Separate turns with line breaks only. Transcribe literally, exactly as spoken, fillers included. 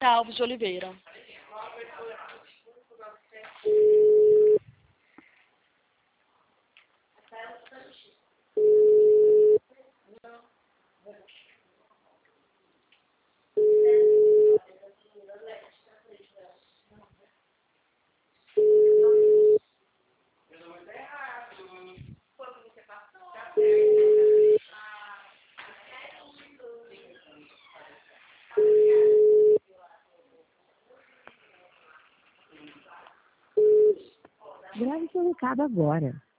Rita Alves de Oliveira.
Grave seu recado agora.